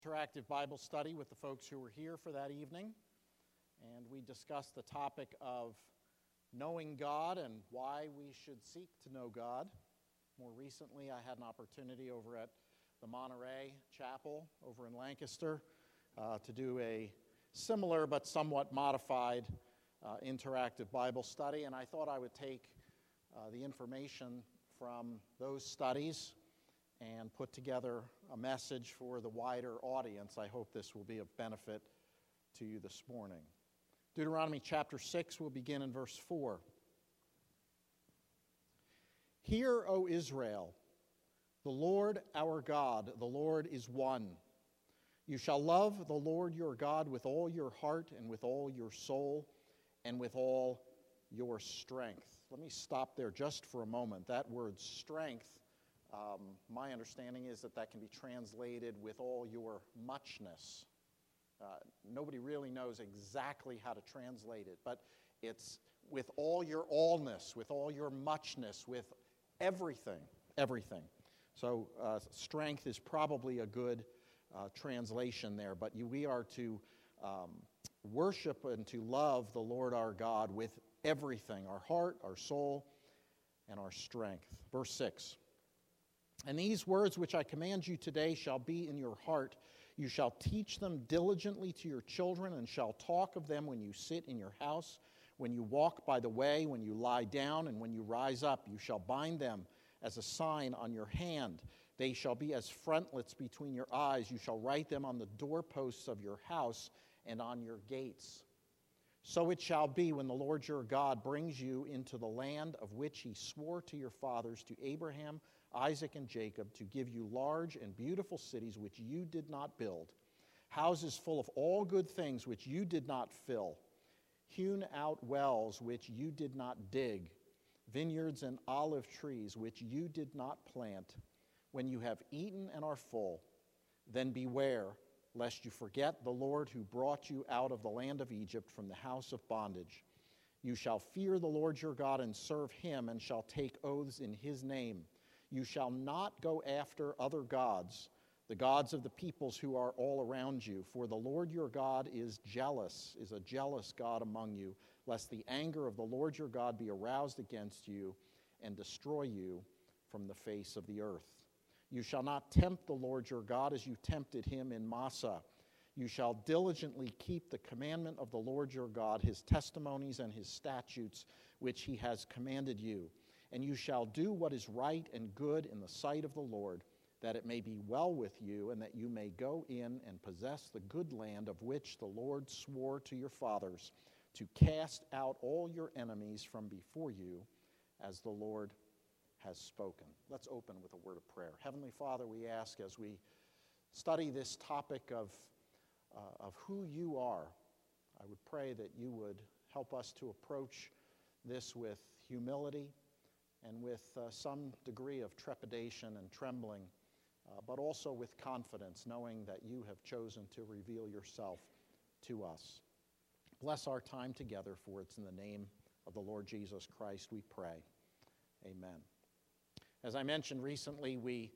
Interactive Bible study with the folks who were here for that evening, and we discussed the topic of knowing God and why we should seek to know God. More recently, I had an opportunity over at the Monterey Chapel over in Lancaster to do a similar but somewhat modified interactive Bible study, and I thought I would take the information from those studies and put together a message for the wider audience. I hope this will be of benefit to you this morning. Deuteronomy chapter 6, we'll begin in verse 4. Hear, O Israel, the Lord our God, the Lord is one. You shall love the Lord your God with all your heart and with all your soul and with all your strength. Let me stop there just for a moment. That word strength, my understanding is that can be translated with all your muchness. Nobody really knows exactly how to translate it, but it's with all your allness, with all your muchness, with everything. So strength is probably a good translation there, but we are to worship and to love the Lord our God with everything, our heart, our soul, and our strength. Verse 6. And these words which I command you today shall be in your heart. You shall teach them diligently to your children, and shall talk of them when you sit in your house, when you walk by the way, when you lie down, and when you rise up. You shall bind them as a sign on your hand. They shall be as frontlets between your eyes. You shall write them on the doorposts of your house and on your gates. So it shall be when the Lord your God brings you into the land of which he swore to your fathers, to Abraham, Isaac, and Jacob, to give you large and beautiful cities which you did not build, houses full of all good things which you did not fill, hewn out wells which you did not dig, vineyards and olive trees which you did not plant. When you have eaten and are full, then beware lest you forget the Lord who brought you out of the land of Egypt from the house of bondage. You shall fear the Lord your God and serve him, and shall take oaths in his name. You shall not go after other gods, the gods of the peoples who are all around you. For the Lord your God is a jealous God among you, lest the anger of the Lord your God be aroused against you and destroy you from the face of the earth. You shall not tempt the Lord your God as you tempted him in Massah. You shall diligently keep the commandment of the Lord your God, his testimonies and his statutes, which he has commanded you. And you shall do what is right and good in the sight of the Lord, that it may be well with you, and that you may go in and possess the good land of which the Lord swore to your fathers, to cast out all your enemies from before you, as the Lord has spoken. Let's open with a word of prayer. Heavenly Father, we ask as we study this topic of who you are, I would pray that you would help us to approach this with humility and with some degree of trepidation and trembling, but also with confidence, knowing that you have chosen to reveal yourself to us. Bless our time together, for it's in the name of the Lord Jesus Christ we pray. Amen. As I mentioned recently, we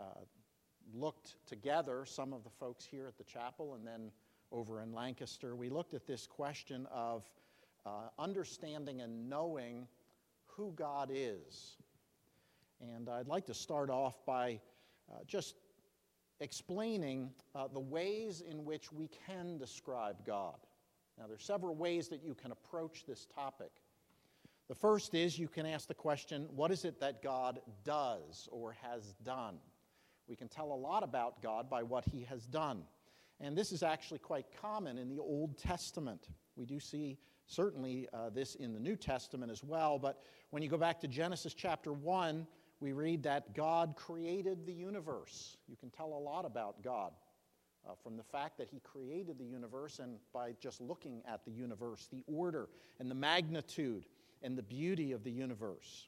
looked together, some of the folks here at the chapel and then over in Lancaster, we looked at this question of understanding and knowing who God is. And I'd like to start off by just explaining the ways in which we can describe God. Now, there's several ways that you can approach this topic. The first is you can ask the question, what is it that God does or has done? We can tell a lot about God by what he has done. And this is actually quite common in the Old Testament. We do see certainly this in the New Testament as well, but when you go back to Genesis chapter 1, we read that God created the universe. You can tell a lot about God from the fact that he created the universe, and by just looking at the universe, the order and the magnitude and the beauty of the universe.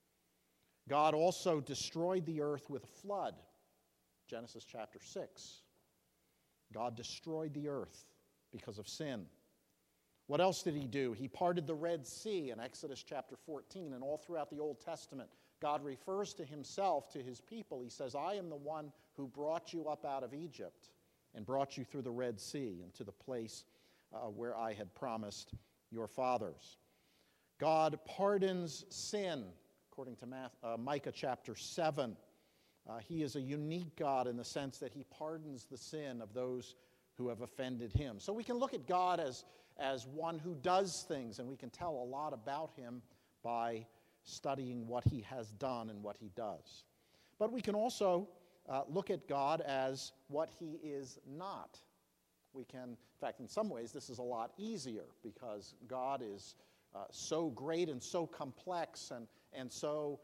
God also destroyed the earth with a flood. Genesis chapter 6. God destroyed the earth because of sin. What else did he do? He parted the Red Sea in Exodus chapter 14, and all throughout the Old Testament, God refers to himself, to his people. He says, I am the one who brought you up out of Egypt. and brought you through the Red Sea and to the place where I had promised your fathers. God pardons sin, according to Micah chapter 7. He is a unique God in the sense that he pardons the sin of those who have offended him. So we can look at God as one who does things, and we can tell a lot about him by studying what he has done and what he does. But we can also look at God as what he is not. We can, in fact, in some ways, this is a lot easier because God is so great and so complex and so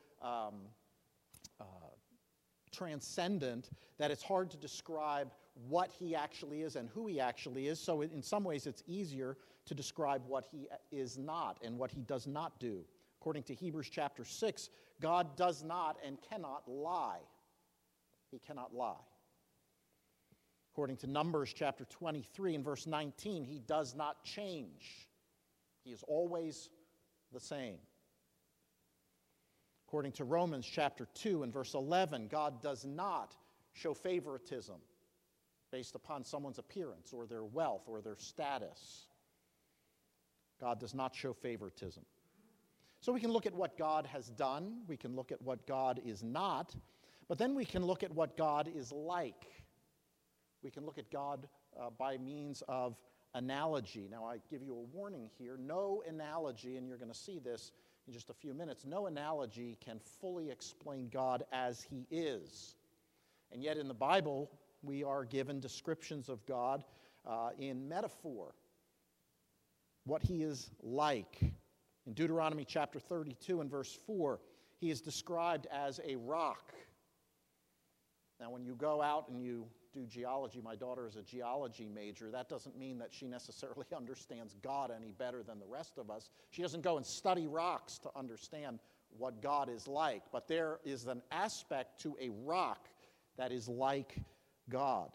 transcendent that it's hard to describe what he actually is and who he actually is. So in some ways, it's easier to describe what he is not and what he does not do. According to Hebrews chapter 6, God does not and cannot lie. He cannot lie. According to Numbers chapter 23 and verse 19, he does not change. He is always the same. According to Romans chapter 2 and verse 11, God does not show favoritism based upon someone's appearance or their wealth or their status. God does not show favoritism. So we can look at what God has done, we can look at what God is not, but then we can look at what God is like. We can look at God by means of analogy. Now I give you a warning here, no analogy, and you're going to see this in just a few minutes, no analogy can fully explain God as he is. And yet in the Bible, we are given descriptions of God in metaphor, what he is like. In Deuteronomy chapter 32 and verse 4, he is described as a rock. Now, when you go out and you do geology, my daughter is a geology major, that doesn't mean that she necessarily understands God any better than the rest of us. She doesn't go and study rocks to understand what God is like, but there is an aspect to a rock that is like God,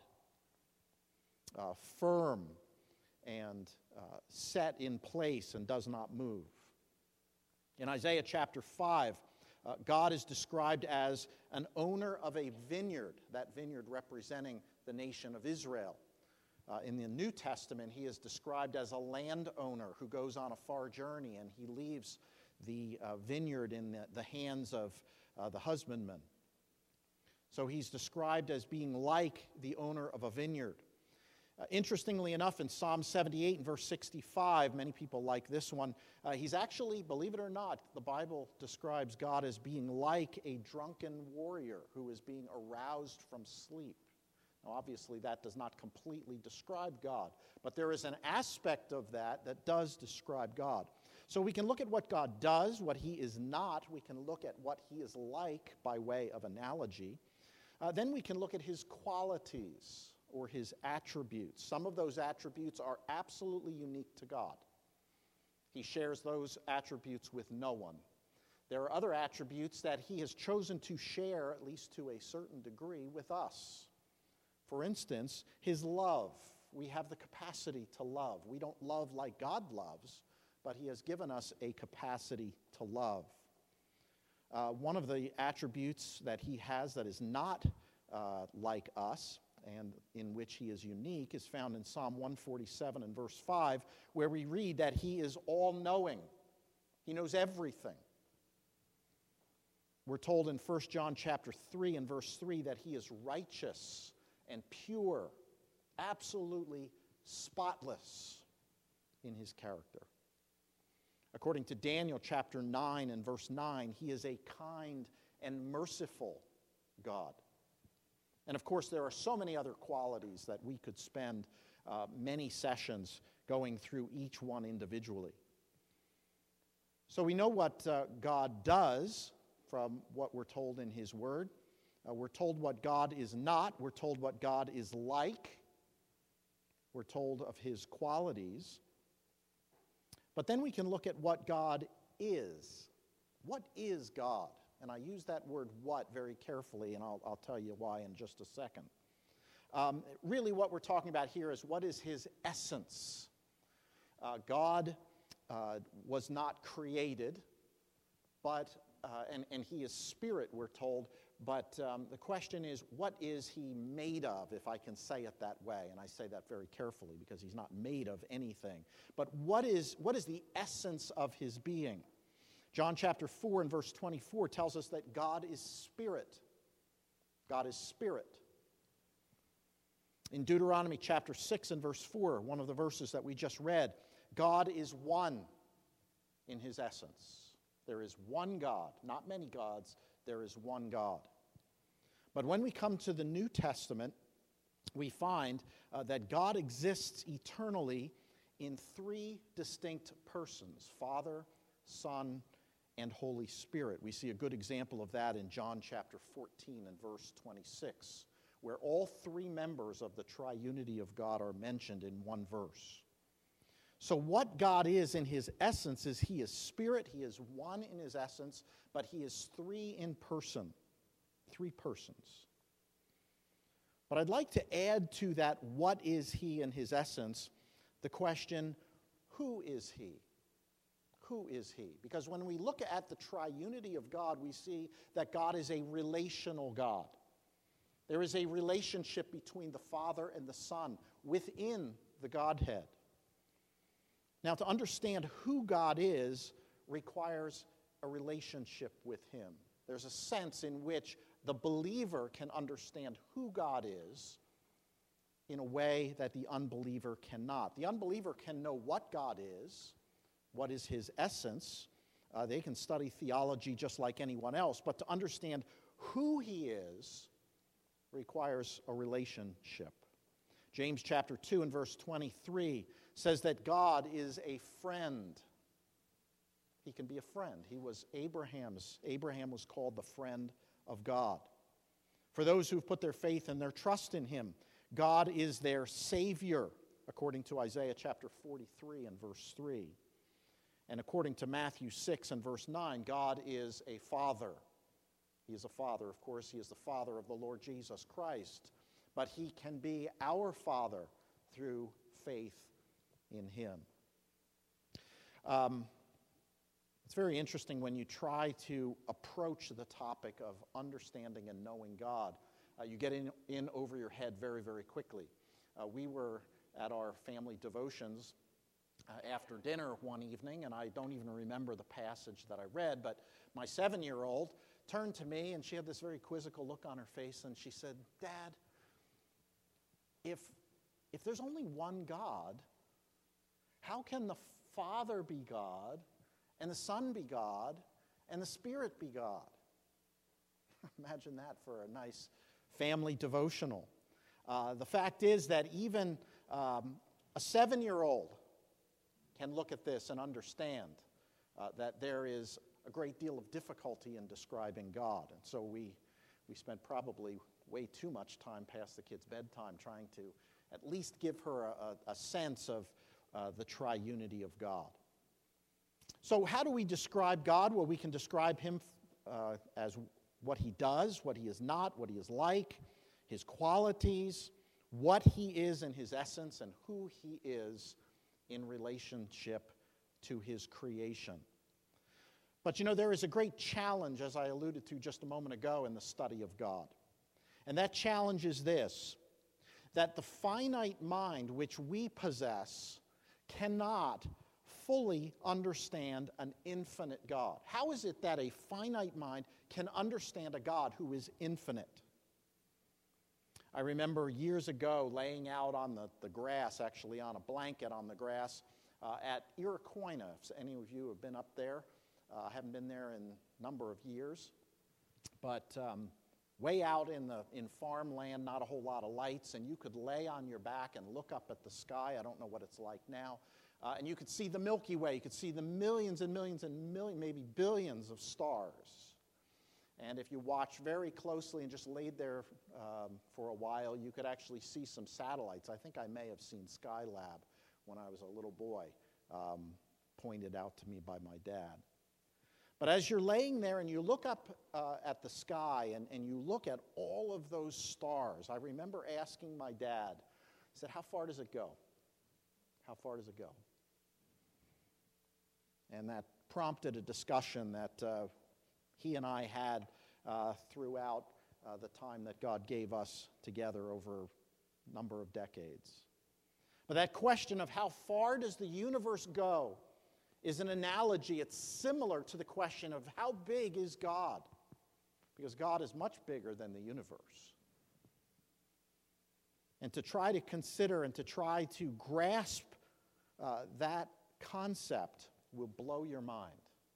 firm and set in place and does not move. In Isaiah chapter 5, God is described as an owner of a vineyard, that vineyard representing the nation of Israel. In the New Testament, he is described as a landowner who goes on a far journey and he leaves the vineyard in the hands of the husbandman. So he's described as being like the owner of a vineyard. Interestingly enough, in Psalm 78 and verse 65, many people like this one, he's actually, believe it or not, the Bible describes God as being like a drunken warrior who is being aroused from sleep. Now, obviously, that does not completely describe God, but there is an aspect of that that does describe God. So we can look at what God does, what he is not. We can look at what he is like by way of analogy. Then we can look at his qualities or his attributes. Some of those attributes are absolutely unique to God. He shares those attributes with no one. There are other attributes that he has chosen to share, at least to a certain degree, with us. For instance, his love. We have the capacity to love. We don't love like God loves, but he has given us a capacity to love. One of the attributes that he has that is not like us and in which he is unique is found in Psalm 147 and verse 5, where we read that he is all-knowing. He knows everything. We're told in 1 John chapter 3 and verse 3 that he is righteous and pure, absolutely spotless in his character. According to Daniel chapter 9 and verse 9, he is a kind and merciful God. And of course, there are so many other qualities that we could spend many sessions going through each one individually. So we know what God does from what we're told in his word. We're told what God is not. We're told what God is like. We're told of his qualities. But then we can look at what God is. What is God? And I use that word what very carefully, and I'll tell you why in just a second. Really what we're talking about here is what is his essence. God was not created, but, and he is spirit, we're told, But the question is, what is he made of, if I can say it that way? And I say that very carefully because he's not made of anything. But what is the essence of his being? John chapter 4 and verse 24 tells us that God is spirit. God is spirit. In Deuteronomy chapter 6 and verse 4, one of the verses that we just read, God is one in his essence. There is one God, not many gods. There is one God. But when we come to the New Testament, we find that God exists eternally in three distinct persons: Father, Son, and Holy Spirit. We see a good example of that in John chapter 14 and verse 26, where all three members of the triunity of God are mentioned in one verse. So what God is in his essence is he is spirit, he is one in his essence, but he is three in person, three persons. But I'd like to add to that, what is he in his essence, the question, who is he? Who is he? Because when we look at the triunity of God, we see that God is a relational God. There is a relationship between the Father and the Son within the Godhead. Now, to understand who God is requires a relationship with him. There's a sense in which the believer can understand who God is in a way that the unbeliever cannot. The unbeliever can know what God is, what is his essence. They can study theology just like anyone else, but to understand who he is requires a relationship. James chapter 2 and verse 23 says that God is a friend. He can be a friend. He was Abraham was called the friend of God. For those who've put their faith and their trust in him, God is their Savior, according to Isaiah chapter 43 and verse 3. And according to Matthew 6 and verse 9, God is a Father. He is a Father, of course. He is the Father of the Lord Jesus Christ. But he can be our Father through faith in him. It's very interesting when you try to approach the topic of understanding and knowing God. You get in over your head very, very quickly. We were at our family devotions after dinner one evening, and I don't even remember the passage that I read, but my 7-year-old turned to me, and she had this very quizzical look on her face, and she said, "Dad, if there's only one God, how can the Father be God, and the Son be God, and the Spirit be God?" Imagine that for a nice family devotional. The fact is that even a 7-year-old can look at this and understand that there is a great deal of difficulty in describing God. And so we spent probably way too much time past the kids' bedtime trying to at least give her a sense of the triunity of God. So how do we describe God? Well, we can describe him as what he does, what he is not, what he is like, his qualities, what he is in his essence, and who he is in relationship to his creation. But there is a great challenge, as I alluded to just a moment ago, in the study of God. And that challenge is this, that the finite mind which we possess cannot fully understand an infinite God. How is it that a finite mind can understand a God who is infinite? I remember years ago laying out on the grass, actually on a blanket on the grass, at Iroquois. If any of you have been up there, I haven't been there in a number of years, but way out in farmland, not a whole lot of lights, and you could lay on your back and look up at the sky. I don't know what it's like now. And you could see the Milky Way. You could see the millions and millions and maybe billions of stars. And if you watched very closely and just laid there for a while, you could actually see some satellites. I think I may have seen Skylab when I was a little boy, pointed out to me by my dad. But as you're laying there and you look up at the sky and you look at all of those stars, I remember asking my dad, I said, "How far does it go? How far does it go?" And that prompted a discussion that he and I had throughout the time that God gave us together over a number of decades. But that question of how far does the universe go is an analogy. It's similar to the question of how big is God? Because God is much bigger than the universe. And to try to consider and to try to grasp that concept will blow your mind.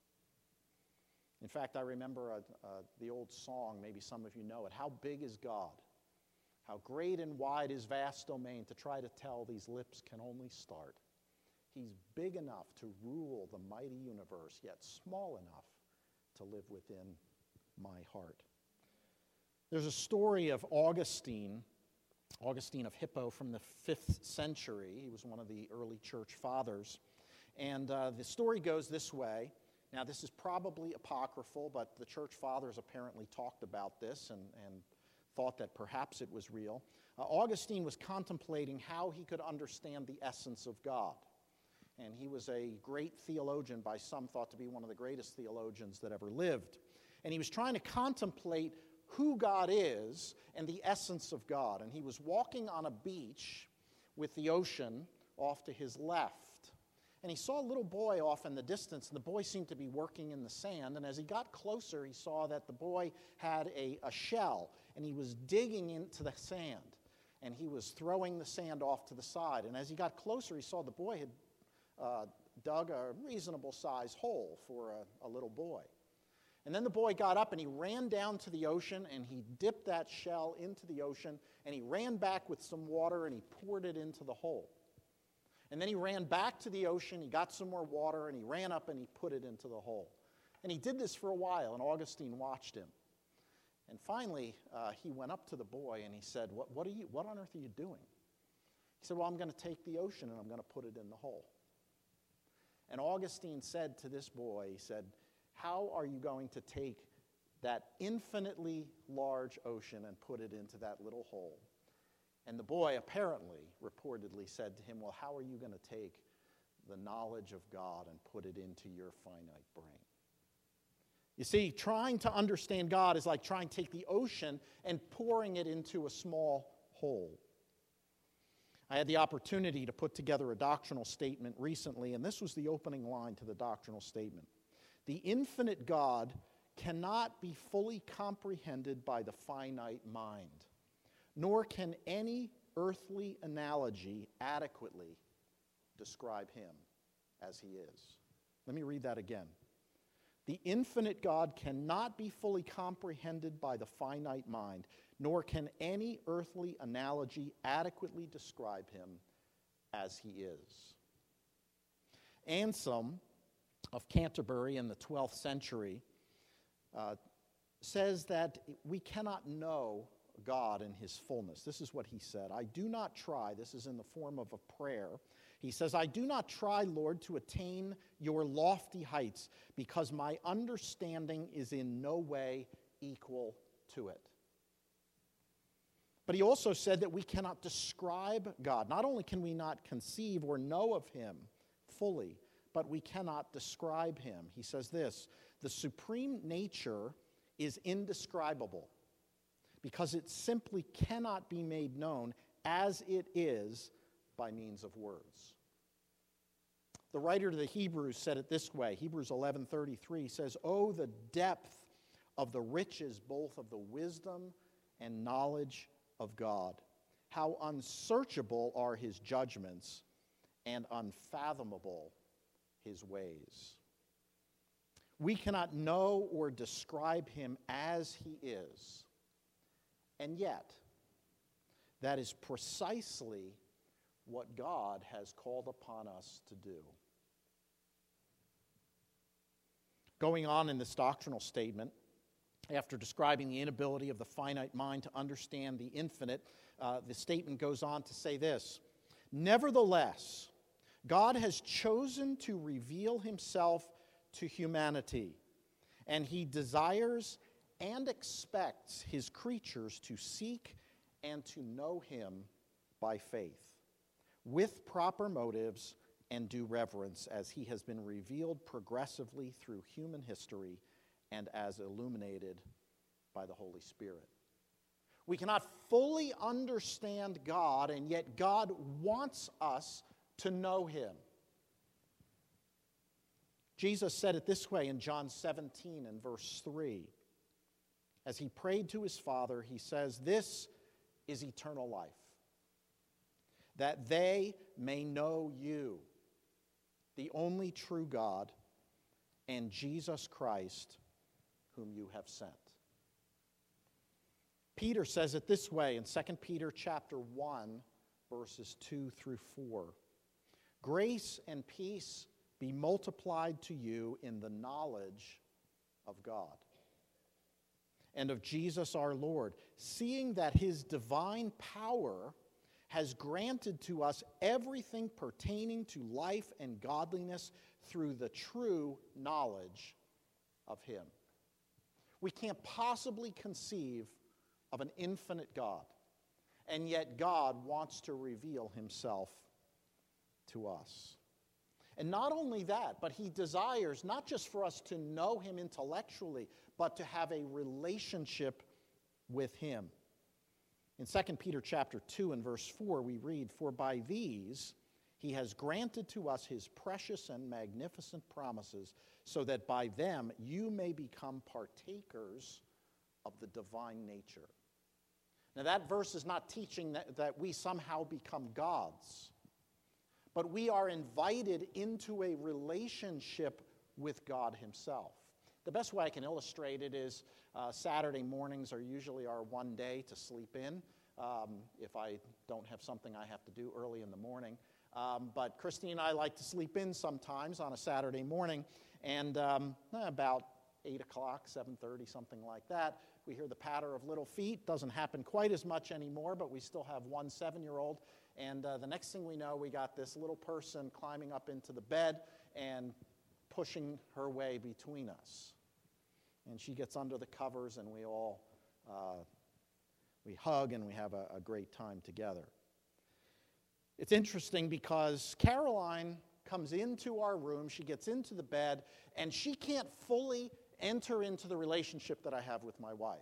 In fact, I remember the old song, maybe some of you know it, "How big is God? How great and wide his vast domain, to try to tell these lips can only start. He's big enough to rule the mighty universe, yet small enough to live within my heart." There's a story of Augustine of Hippo from the 5th century. He was one of the early church fathers. And the story goes this way. Now, this is probably apocryphal, but the church fathers apparently talked about this and thought that perhaps it was real. Augustine was contemplating how he could understand the essence of God. And he was a great theologian, by some thought to be one of the greatest theologians that ever lived. And he was trying to contemplate who God is and the essence of God. And he was walking on a beach with the ocean off to his left. And he saw a little boy off in the distance, and the boy seemed to be working in the sand. And as he got closer, he saw that the boy had a shell, and he was digging into the sand. And he was throwing the sand off to the side. And as he got closer, he saw the boy had dug a reasonable-sized hole for a little boy. And then the boy got up and he ran down to the ocean and he dipped that shell into the ocean and he ran back with some water and he poured it into the hole. And then he ran back to the ocean, he got some more water and he ran up and he put it into the hole. And he did this for a while, and Augustine watched him. And finally, he went up to the boy and he said, what on earth are you doing? He said, "Well, I'm going to take the ocean and I'm going to put it in the hole." And Augustine said to this boy, he said, "How are you going to take that infinitely large ocean and put it into that little hole?" And the boy reportedly said to him, "Well, how are you going to take the knowledge of God and put it into your finite brain?" You see, trying to understand God is like trying to take the ocean and pouring it into a small hole. I had the opportunity to put together a doctrinal statement recently, and this was the opening line to the doctrinal statement. The infinite God cannot be fully comprehended by the finite mind, nor can any earthly analogy adequately describe him as he is. Let me read that again. The infinite God cannot be fully comprehended by the finite mind, nor can any earthly analogy adequately describe him as he is. Anselm of Canterbury in the 12th century says that we cannot know God in his fullness. This is what he said. "I do not try," this is in the form of a prayer. He says, "I do not try, Lord, to attain your lofty heights, because my understanding is in no way equal to it." But he also said that we cannot describe God. Not only can we not conceive or know of him fully, but we cannot describe him. He says this, "The supreme nature is indescribable, because it simply cannot be made known as it is by means of words." The writer to the Hebrews said it this way. Hebrews 11:33 says, "Oh, the depth of the riches both of the wisdom and knowledge of God. How unsearchable are his judgments and unfathomable his ways." We cannot know or describe him as he is. And yet, that is precisely what God has called upon us to do. Going on in this doctrinal statement, after describing the inability of the finite mind to understand the infinite, the statement goes on to say this, "Nevertheless, God has chosen to reveal himself to humanity, and he desires and expects his creatures to seek and to know him by faith, with proper motives and due reverence, as he has been revealed progressively through human history and as illuminated by the Holy Spirit. We cannot fully understand God, and yet God wants us to know him. Jesus said it this way in John 17 and verse 3. As he prayed to his Father, he says, "This is eternal life, that they may know you, the only true God, and Jesus Christ, whom you have sent." Peter says it this way in 2 Peter chapter 1, verses 2 through 4. "Grace and peace be multiplied to you in the knowledge of God and of Jesus our Lord, seeing that his divine power has granted to us everything pertaining to life and godliness through the true knowledge of him." We can't possibly conceive of an infinite God, and yet God wants to reveal himself to us. And not only that, but he desires not just for us to know him intellectually, but to have a relationship with him. In 2 Peter chapter 2 and verse 4, we read, "For by these he has granted to us his precious and magnificent promises, so that by them you may become partakers of the divine nature." Now that verse is not teaching that we somehow become gods, but we are invited into a relationship with God himself. The best way I can illustrate it is Saturday mornings are usually our one day to sleep in, if I don't have something I have to do early in the morning. But Christy and I like to sleep in sometimes on a Saturday morning, and about 8 o'clock, 7:30, something like that, we hear the patter of little feet. Doesn't happen quite as much anymore, but we still have one 7-year-old. And the next thing we know, we got this little person climbing up into the bed and pushing her way between us. And she gets under the covers, and we all we hug, and we have a great time together. It's interesting because Caroline comes into our room, she gets into the bed, and she can't fully enter into the relationship that I have with my wife.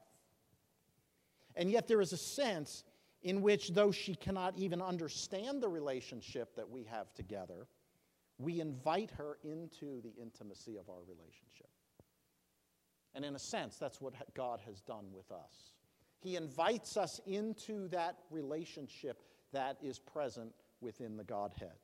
And yet there is a sense in which, though she cannot even understand the relationship that we have together, we invite her into the intimacy of our relationship. And in a sense, that's what God has done with us. He invites us into that relationship that is present within the Godhead.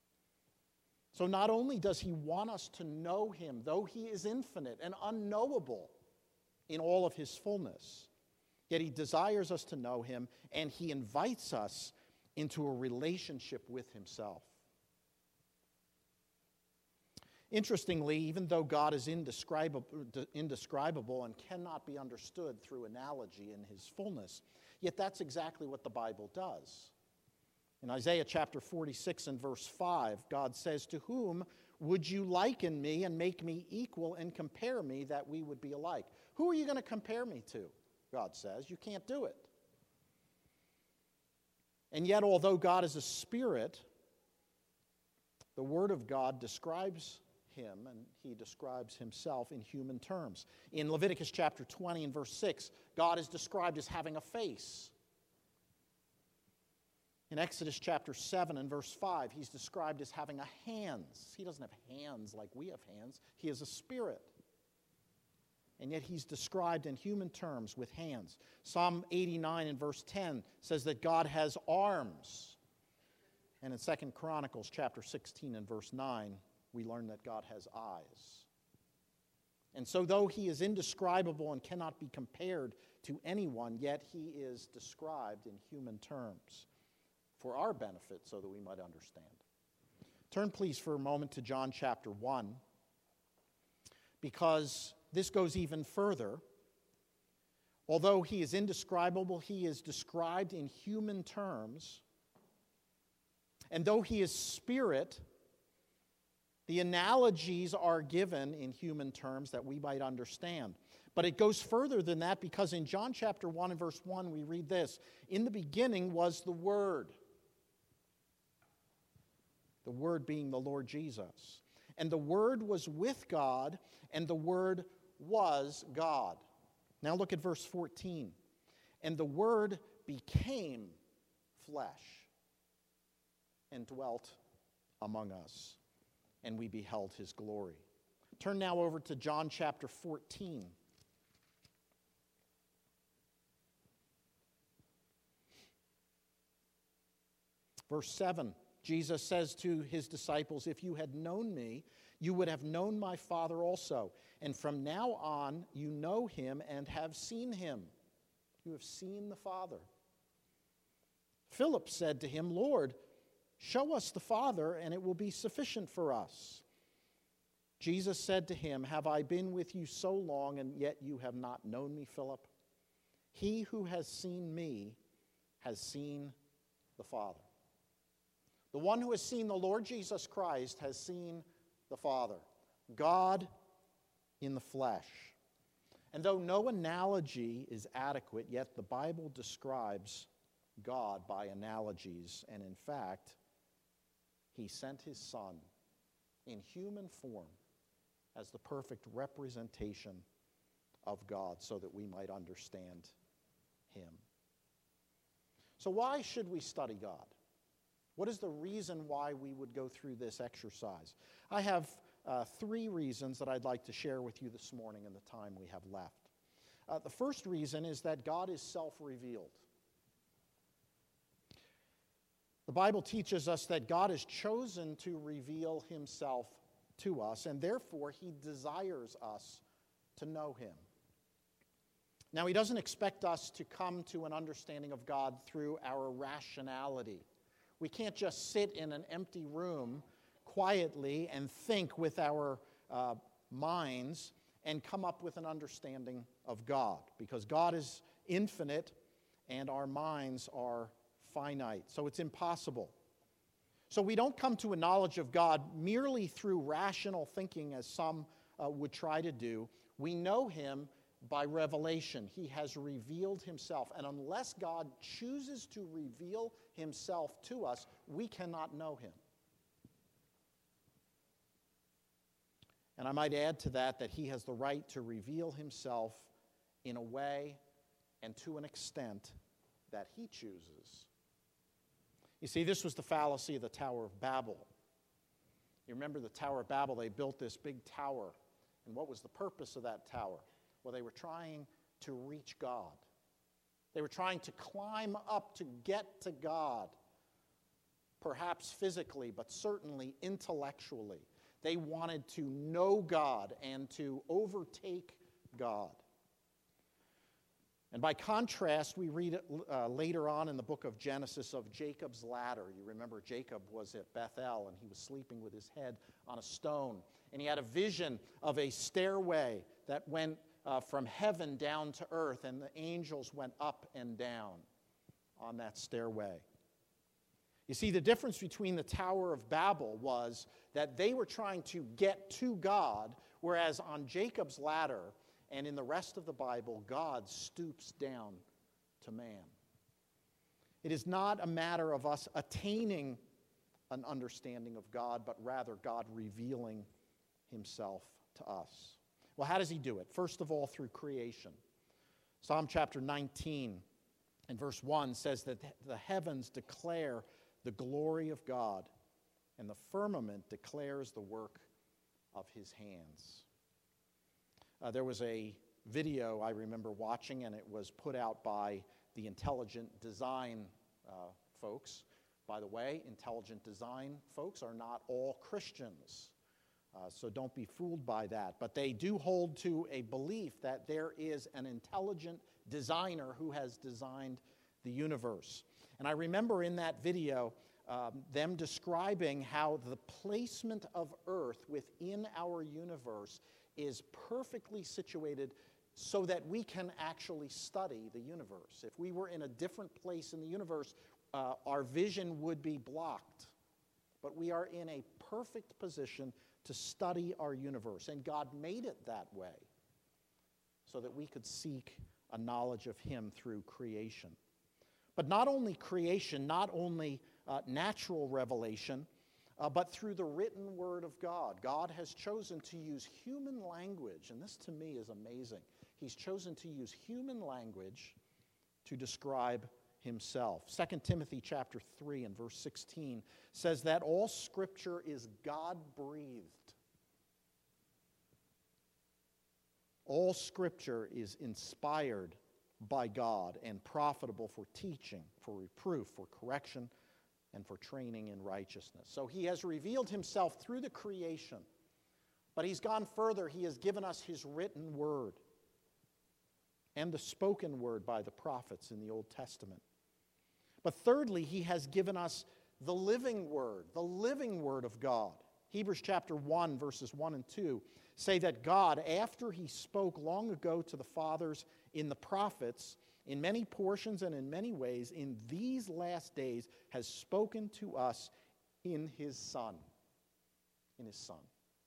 So not only does he want us to know him, though he is infinite and unknowable in all of his fullness, yet he desires us to know him, and he invites us into a relationship with himself. Interestingly, even though God is indescribable and cannot be understood through analogy in his fullness, yet that's exactly what the Bible does. In Isaiah chapter 46 and verse 5, God says, "To whom would you liken me and make me equal and compare me that we would be alike?" Who are you going to compare me to? God says. You can't do it. And yet, although God is a spirit, the Word of God describes him, and he describes himself in human terms. In Leviticus chapter 20 and verse 6, God is described as having a face. In Exodus chapter 7 and verse 5, he's described as having a hands. He doesn't have hands like we have hands. He is a spirit. And yet he's described in human terms with hands. Psalm 89 and verse 10 says that God has arms. And in 2 Chronicles chapter 16 and verse 9, we learn that God has eyes. And so though he is indescribable and cannot be compared to anyone, yet he is described in human terms for our benefit so that we might understand. Turn please for a moment to John chapter 1, because this goes even further. Although he is indescribable, he is described in human terms. And though he is spirit, the analogies are given in human terms that we might understand. But it goes further than that, because in John chapter 1 and verse 1 we read this: "In the beginning was the Word." The Word being the Lord Jesus. "And the Word was with God, and the Word was God." Now look at verse 14. And the Word became flesh and dwelt among us, and we beheld his glory. Turn now over to John chapter 14. Verse 7, Jesus says to his disciples, "If you had known me, you would have known my Father also. And from now on, you know him and have seen him." You have seen the Father. Philip said to him, "Lord, show us the Father, and it will be sufficient for us." Jesus said to him, "Have I been with you so long, and yet you have not known me, Philip? He who has seen me has seen the Father." The one who has seen the Lord Jesus Christ has seen the Father, God in the flesh. And though no analogy is adequate, yet the Bible describes God by analogies. And in fact, he sent his Son in human form as the perfect representation of God so that we might understand him. So why should we study God? What is the reason why we would go through this exercise? I have three reasons that I'd like to share with you this morning in the time we have left. The first reason is that God is self-revealed. The Bible teaches us that God has chosen to reveal himself to us, and therefore he desires us to know him. Now, he doesn't expect us to come to an understanding of God through our rationality. We can't just sit in an empty room quietly and think with our minds and come up with an understanding of God, because God is infinite and our minds are finite. So it's impossible. So we don't come to a knowledge of God merely through rational thinking, as some would try to do. We know him by revelation. He has revealed himself. And unless God chooses to reveal himself to us, we cannot know him. And I might add to that he has the right to reveal himself in a way and to an extent that he chooses. You see, this was the fallacy of the Tower of Babel. You remember the Tower of Babel, they built this big tower. And what was the purpose of that tower? Well, they were trying to reach God. They were trying to climb up to get to God, perhaps physically, but certainly intellectually. They wanted to know God and to overtake God. And by contrast, we read later on in the book of Genesis of Jacob's ladder. You remember Jacob was at Bethel and he was sleeping with his head on a stone. And he had a vision of a stairway that went from heaven down to earth, and the angels went up and down on that stairway. You see, the difference between the Tower of Babel was that they were trying to get to God, whereas on Jacob's ladder and in the rest of the Bible, God stoops down to man. It is not a matter of us attaining an understanding of God, but rather God revealing himself to us. Well, how does he do it? First of all, through creation. Psalm chapter 19 and verse 1 says that the heavens declare the glory of God, and the firmament declares the work of his hands. There was a video I remember watching, and it was put out by the Intelligent Design folks. By the way, Intelligent Design folks are not all Christians, so don't be fooled by that. But they do hold to a belief that there is an intelligent designer who has designed the universe. And I remember in that video them describing how the placement of Earth within our universe is perfectly situated so that we can actually study the universe. If we were in a different place in the universe, our vision would be blocked. But we are in a perfect position to study our universe. And God made it that way so that we could seek a knowledge of him through creation. But not only creation, not only natural revelation, but through the written word of God. God has chosen to use human language, and this to me is amazing. He's chosen to use human language to describe himself. 2 Timothy chapter 3 and verse 16 says that all Scripture is God-breathed. All Scripture is inspired by God and profitable for teaching, for reproof, for correction, and for training in righteousness. So he has revealed himself through the creation, but he's gone further. He has given us his written word and the spoken word by the prophets in the Old Testament. But thirdly, he has given us the living word of God. Hebrews chapter 1, verses 1 and 2 say that God, after he spoke long ago to the fathers in the prophets, in many portions and in many ways, in these last days, has spoken to us in his Son. In his Son.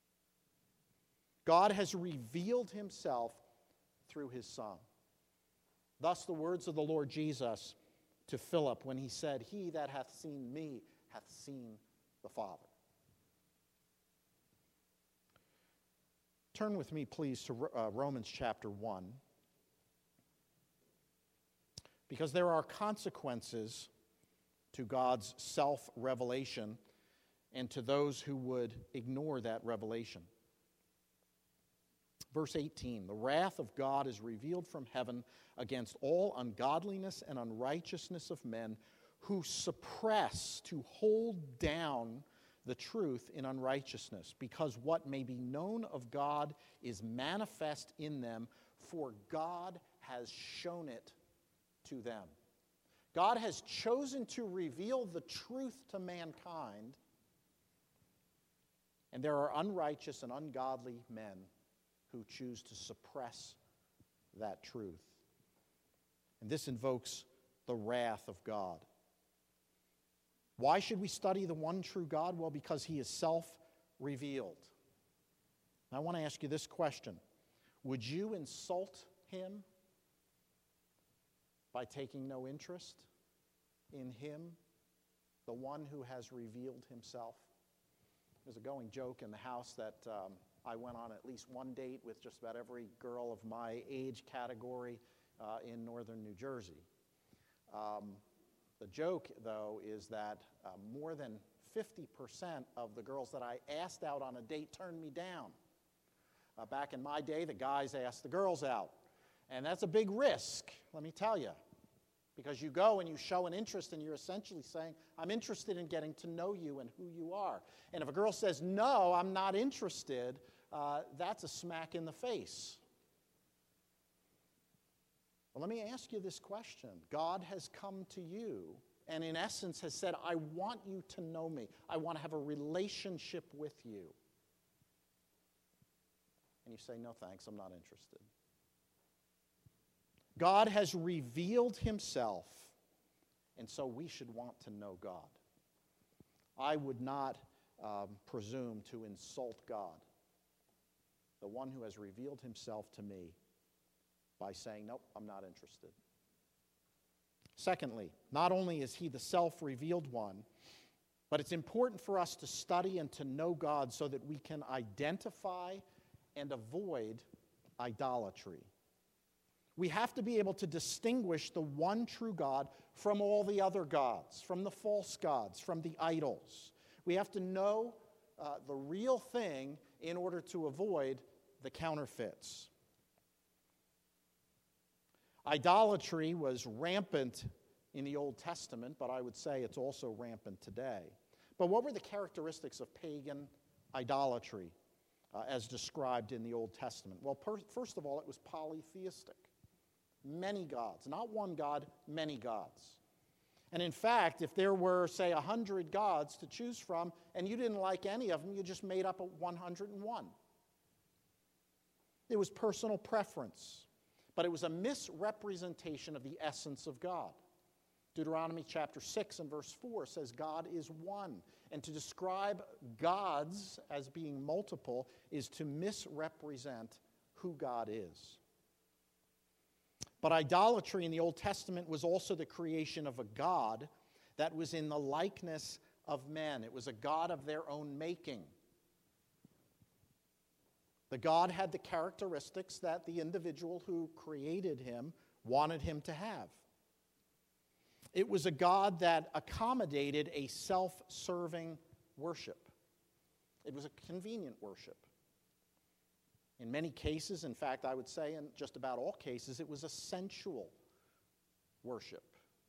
God has revealed himself through his Son. Thus the words of the Lord Jesus to Philip when he said, "He that hath seen me hath seen the Father." Turn with me, please, to Romans chapter 1. Because there are consequences to God's self-revelation and to those who would ignore that revelation. Verse 18, "The wrath of God is revealed from heaven against all ungodliness and unrighteousness of men who suppress to hold down the truth in unrighteousness, because what may be known of God is manifest in them, for God has shown it to them." God has chosen to reveal the truth to mankind, and there are unrighteous and ungodly men who choose to suppress that truth. And this invokes the wrath of God. Why should we study the one true God? Well, because he is self-revealed. I want to ask you this question. Would you insult him by taking no interest in him, the one who has revealed himself? There's a going joke in the house that I went on at least one date with just about every girl of my age category in northern New Jersey. The joke, though, is that more than 50% of the girls that I asked out on a date turned me down. Back in my day, the guys asked the girls out. And that's a big risk, let me tell you. Because you go and you show an interest and you're essentially saying, "I'm interested in getting to know you and who you are." And if a girl says, "No, I'm not interested," that's a smack in the face. Well, let me ask you this question. God has come to you and in essence has said, "I want you to know me. I want to have a relationship with you." And you say, "No, thanks, I'm not interested." God has revealed himself, and so we should want to know God. I would not presume to insult God, the one who has revealed himself to me, by saying, "Nope, I'm not interested." Secondly, not only is he the self-revealed one, but it's important for us to study and to know God so that we can identify and avoid idolatry. We have to be able to distinguish the one true God from all the other gods, from the false gods, from the idols. We have to know the real thing in order to avoid the counterfeits. Idolatry was rampant in the Old Testament, but I would say it's also rampant today. But what were the characteristics of pagan idolatry as described in the Old Testament? Well, first of all, it was polytheistic. Many gods. Not one God, many gods. And in fact, if there were, say, 100 gods to choose from, and you didn't like any of them, you just made up a 101. It was personal preference. But it was a misrepresentation of the essence of God. Deuteronomy chapter 6 and verse 4 says God is one. And to describe gods as being multiple is to misrepresent who God is. But idolatry in the Old Testament was also the creation of a god that was in the likeness of men. It was a god of their own making. The God had the characteristics that the individual who created him wanted him to have. It was a God that accommodated a self-serving worship. It was a convenient worship. In many cases, in fact, I would say in just about all cases, it was a sensual worship.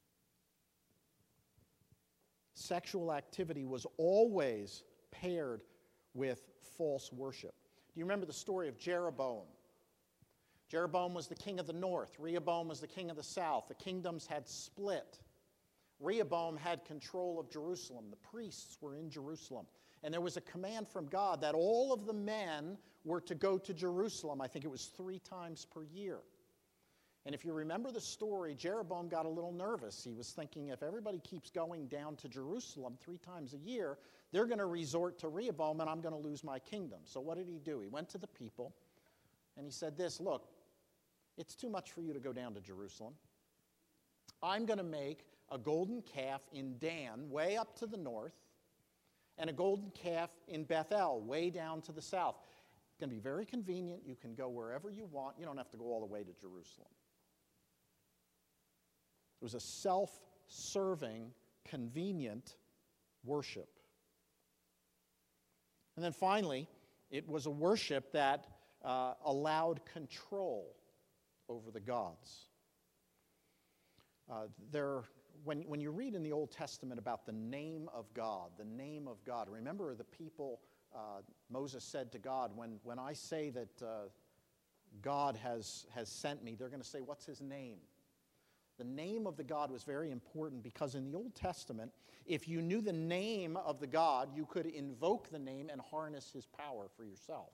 Sexual activity was always paired with false worship. Do you remember the story of Jeroboam? Jeroboam was the king of the north. Rehoboam was the king of the south. The kingdoms had split. Rehoboam had control of Jerusalem. The priests were in Jerusalem. And there was a command from God that all of the men were to go to Jerusalem. I think it was 3 times per year. And if you remember the story, Jeroboam got a little nervous. He was thinking, if everybody keeps going down to Jerusalem 3 times a year, they're going to resort to Rehoboam and I'm going to lose my kingdom. So what did he do? He went to the people and he said this, look, it's too much for you to go down to Jerusalem. I'm going to make a golden calf in Dan, way up to the north, and a golden calf in Bethel, way down to the south. It's going to be very convenient. You can go wherever you want. You don't have to go all the way to Jerusalem. It was a self-serving, convenient worship. And then finally, it was a worship that allowed control over the gods. When you read in the Old Testament about the name of God, remember the people, Moses said to God, when I say that God has sent me, they're going to say, what's his name? The name of the God was very important because in the Old Testament, if you knew the name of the God, you could invoke the name and harness his power for yourself.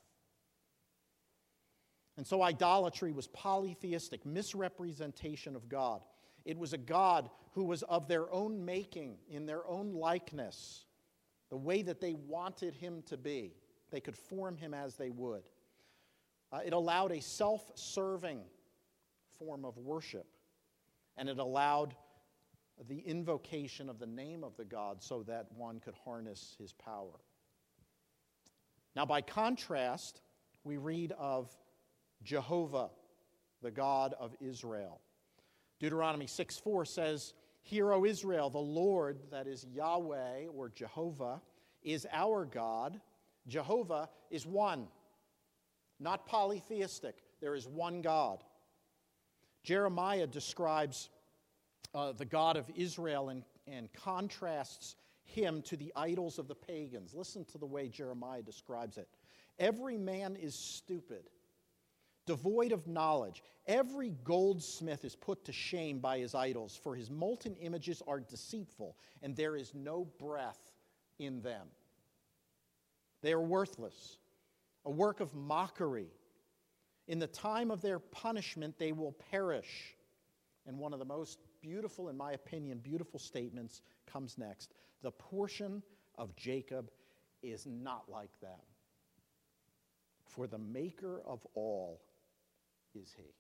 And so idolatry was polytheistic, misrepresentation of God. It was a God who was of their own making, in their own likeness, the way that they wanted him to be. They could form him as they would. It allowed a self-serving form of worship, and it allowed the invocation of the name of the God so that one could harness his power. Now, by contrast, we read of Jehovah, the God of Israel. Deuteronomy 6:4 says, "Hear, O Israel, the Lord," that is Yahweh or Jehovah, "is our God." Jehovah is one, not polytheistic. There is one God. Jeremiah describes the God of Israel and contrasts him to the idols of the pagans. Listen to the way Jeremiah describes it. "Every man is stupid, devoid of knowledge. Every goldsmith is put to shame by his idols, for his molten images are deceitful, and there is no breath in them. They are worthless, a work of mockery. In the time of their punishment, they will perish." And one of the most beautiful, in my opinion, beautiful statements comes next. "The portion of Jacob is not like them, for the maker of all is he."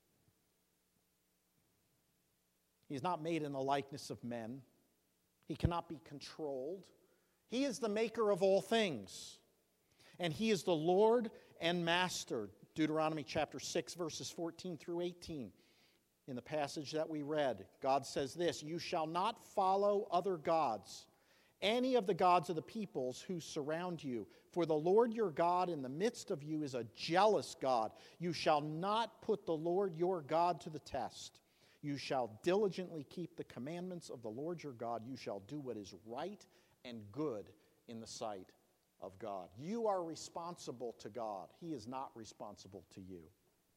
He is not made in the likeness of men. He cannot be controlled. He is the maker of all things. And he is the Lord and Master. Deuteronomy chapter 6, verses 14 through 18. In the passage that we read, God says this, "You shall not follow other gods, any of the gods of the peoples who surround you. For the Lord your God in the midst of you is a jealous God. You shall not put the Lord your God to the test. You shall diligently keep the commandments of the Lord your God. You shall do what is right and good in the sight of God." You are responsible to God. He is not responsible to you.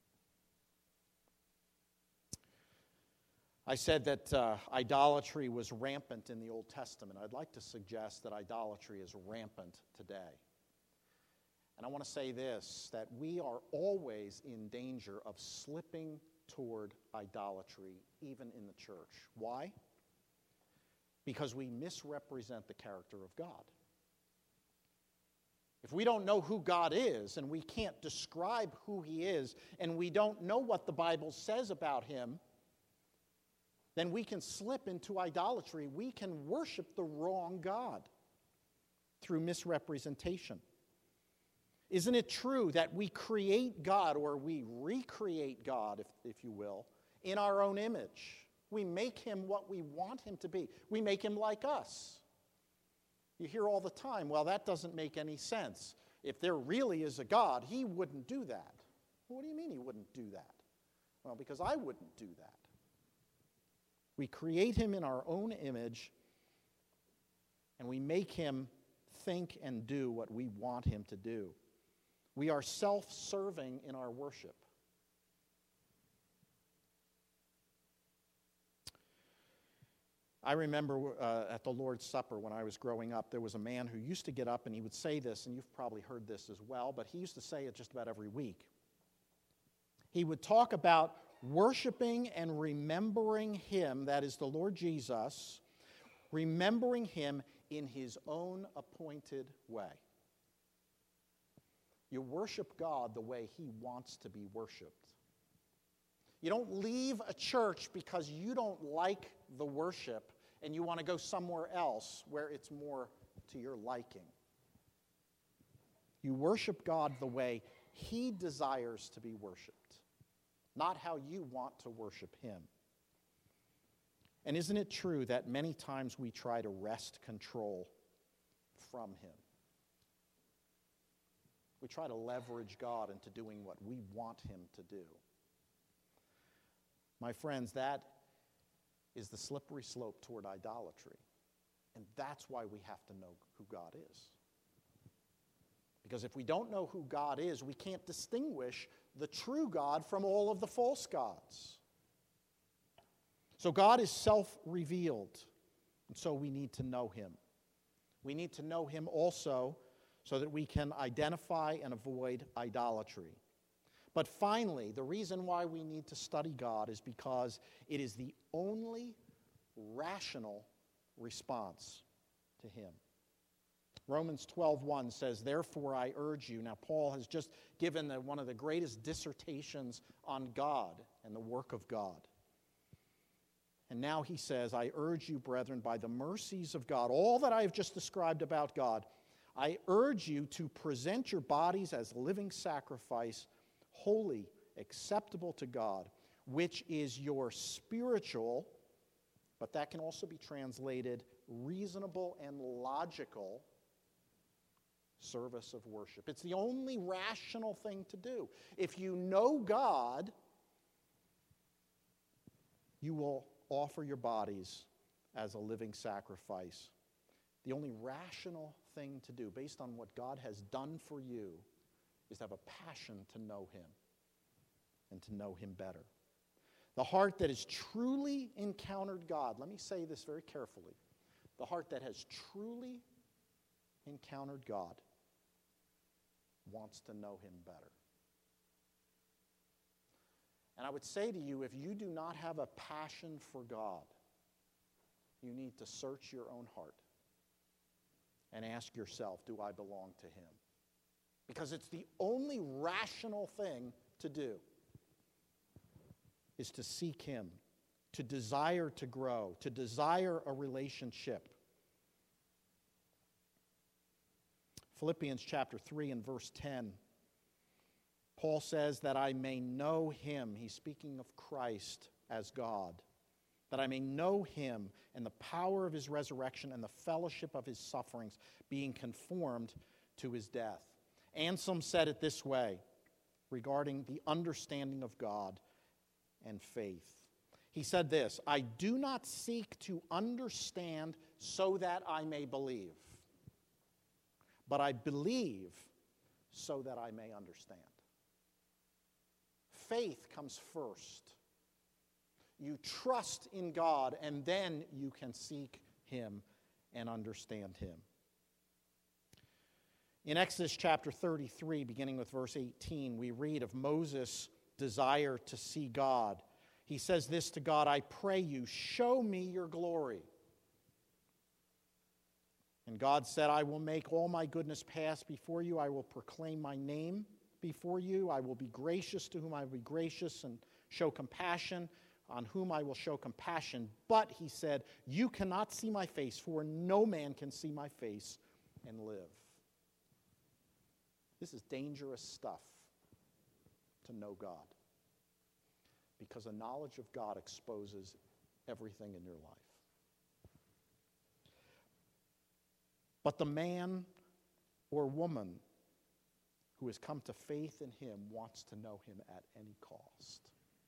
I said that idolatry was rampant in the Old Testament. I'd like to suggest that idolatry is rampant today. And I want to say this, that we are always in danger of slipping toward idolatry, even in the church. Why? Because we misrepresent the character of God. If we don't know who God is, and we can't describe who he is, and we don't know what the Bible says about him, then we can slip into idolatry. We can worship the wrong God through misrepresentation. Isn't it true that we create God, or we recreate God, if you will, in our own image? We make him what we want him to be. We make him like us. You hear all the time, well, that doesn't make any sense. If there really is a God, he wouldn't do that. Well, what do you mean he wouldn't do that? Well, because I wouldn't do that. We create him in our own image, and we make him think and do what we want him to do. We are self-serving in our worship. I remember at the Lord's Supper when I was growing up, there was a man who used to get up and he would say this, and you've probably heard this as well, but he used to say it just about every week. He would talk about worshiping and remembering him, that is the Lord Jesus, remembering him in his own appointed way. You worship God the way he wants to be worshiped. You don't leave a church because you don't like the worship and you want to go somewhere else where it's more to your liking. You worship God the way he desires to be worshiped, not how you want to worship him. And isn't it true that many times we try to wrest control from him? We try to leverage God into doing what we want him to do. My friends, that is the slippery slope toward idolatry. And that's why we have to know who God is. Because if we don't know who God is, we can't distinguish the true God from all of the false gods. So God is self-revealed, and so we need to know him. We need to know him also so that we can identify and avoid idolatry. But finally, the reason why we need to study God is because it is the only rational response to him. Romans 12:1 says, "Therefore I urge you." Now Paul has just given one of the greatest dissertations on God and the work of God. And now he says, "I urge you, brethren, by the mercies of God," all that I have just described about God, "I urge you to present your bodies as living sacrifice, holy, acceptable to God, which is your spiritual," but that can also be translated reasonable and logical, service of worship. It's the only rational thing to do. If you know God, you will offer your bodies as a living sacrifice. The only rational thing to do, based on what God has done for you, is to have a passion to know him and to know him better. The heart that has truly encountered God, let me say this very carefully, the heart that has truly encountered God wants to know him better. And I would say to you, if you do not have a passion for God, you need to search your own heart and ask yourself, do I belong to him? Because it's the only rational thing to do, is to seek him, to desire to grow, to desire a relationship. Philippians chapter 3 and verse 10, Paul says that I may know him. He's speaking of Christ as God. That I may know him and the power of his resurrection and the fellowship of his sufferings, being conformed to his death. Anselm said it this way regarding the understanding of God and faith. He said this, "I do not seek to understand so that I may believe, but I believe so that I may understand." Faith comes first. You trust in God, and then you can seek him and understand him. In Exodus chapter 33, beginning with verse 18, we read of Moses' desire to see God. He says this to God, "I pray you, show me your glory." And God said, "I will make all my goodness pass before you. I will proclaim my name before you. I will be gracious to whom I will be gracious and show compassion on whom I will show compassion. But," he said, "you cannot see my face, for no man can see my face and live." This is dangerous stuff to know God, because a knowledge of God exposes everything in your life. But the man or woman who has come to faith in him wants to know him at any cost.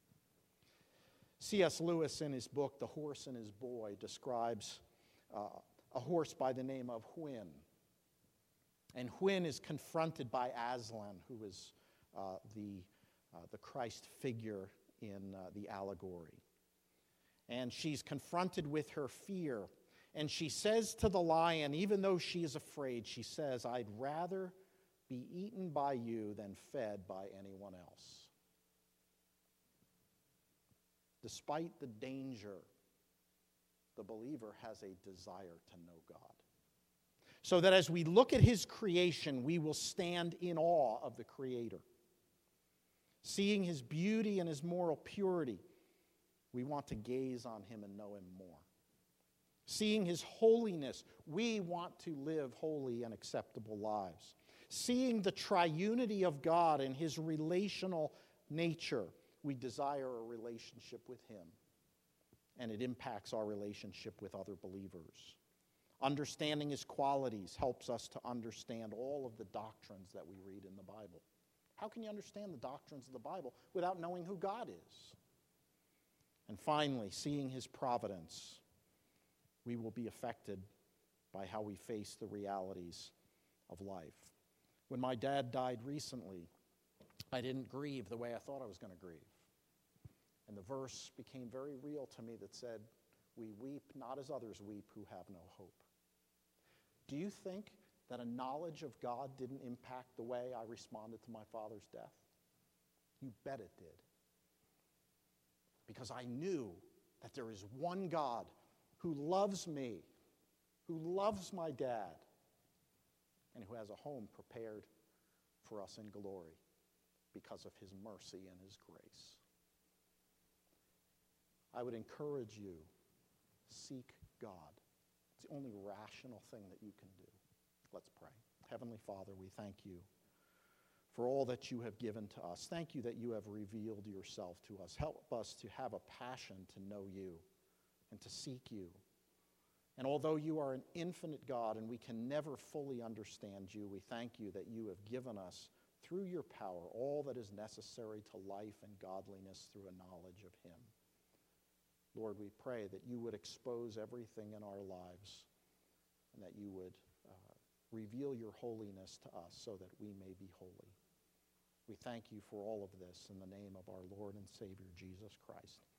C.S. Lewis, in his book, The Horse and His Boy, describes a horse by the name of Hwin. And Hwin is confronted by Aslan, who is the Christ figure in the allegory. And she's confronted with her fear. And she says to the lion, even though she is afraid, she says, "I'd rather be eaten by you than fed by anyone else." Despite the danger, the believer has a desire to know God. So that as we look at his creation, we will stand in awe of the Creator. Seeing his beauty and his moral purity, we want to gaze on him and know him more. Seeing his holiness, we want to live holy and acceptable lives. Seeing the triunity of God and his relational nature, we desire a relationship with him, and it impacts our relationship with other believers. Understanding his qualities helps us to understand all of the doctrines that we read in the Bible. How can you understand the doctrines of the Bible without knowing who God is? And finally, seeing his providence, we will be affected by how we face the realities of life. When my dad died recently, I didn't grieve the way I thought I was going to grieve. And the verse became very real to me that said, "We weep not as others weep who have no hope." Do you think that a knowledge of God didn't impact the way I responded to my father's death? You bet it did. Because I knew that there is one God who loves me, who loves my dad, and who has a home prepared for us in glory because of his mercy and his grace. I would encourage you, seek God. It's the only rational thing that you can do. Let's pray. Heavenly Father, we thank you for all that you have given to us. Thank you that you have revealed yourself to us. Help us to have a passion to know you and to seek you. And although you are an infinite God and we can never fully understand you, we thank you that you have given us, through your power, all that is necessary to life and godliness through a knowledge of him. Lord, we pray that you would expose everything in our lives and that you would reveal your holiness to us so that we may be holy. We thank you for all of this in the name of our Lord and Savior, Jesus Christ.